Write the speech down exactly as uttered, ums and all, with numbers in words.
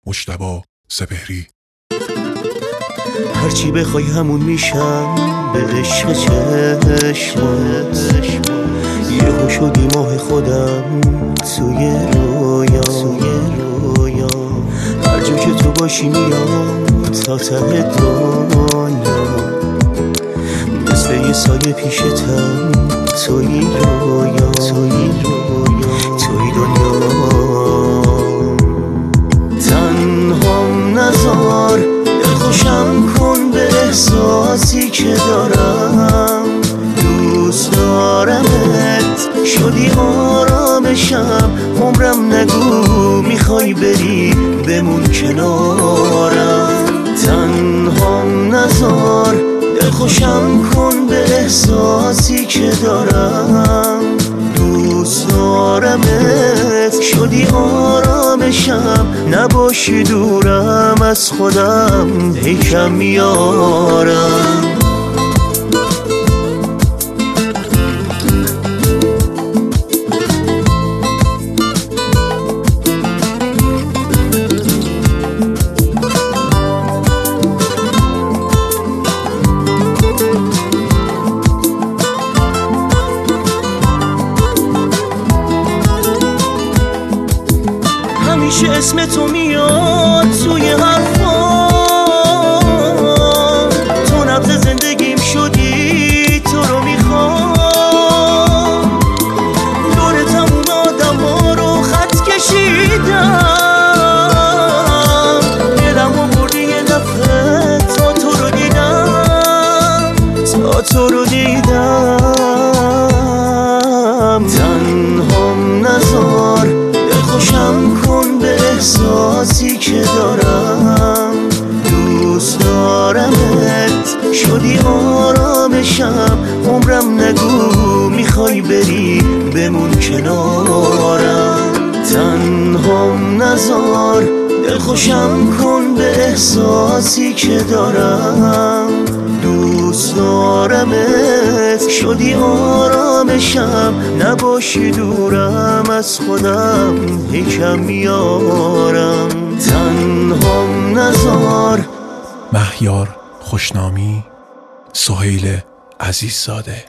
مجتبی سپهری. هرچی بخوای همون میشم به عشق چشمات، یهو شدی ماه خودم توی رویا رویا. هر جا که تو باشی میام تا ته دنیا، مثل یه سایه پیشتم توی رویا توی رویا توی دنیا. تنهام نذار، خوشم کن به احساسی که دارم. دوست دارمت، شدی آرامشم. عمرم نگو میخوای بری، بمون کنارم. تنهام نذار، خوشم کن به احساسی که دارم. دوست دارمت، شدی آرامشم. نباشی دورم از خودم، هی کم میارم. همیشه اسم تو میاد توی حرفام. تو نبض زندگیم شدی، تو رو میخوام. دور تموم آدم ها رو خط کشیدم. دلم رو بردی یه دفعه تا تو رو دیدم، تا تو رو دیدم. تنهام نذار، خوشم کن به احساسی که دارم. دوست دارمت، شدی آرامشم. عمرم نگو میخوای بری، بمون کنارم. تنهام نذار، خوشم کن به احساسی که دارم. دوست دارمت، شدی آرامشم. نباشی دورم از خودم، هی کم میارم. تنهام نذار. مهیار خوشنامی، سهیل عزیززاده.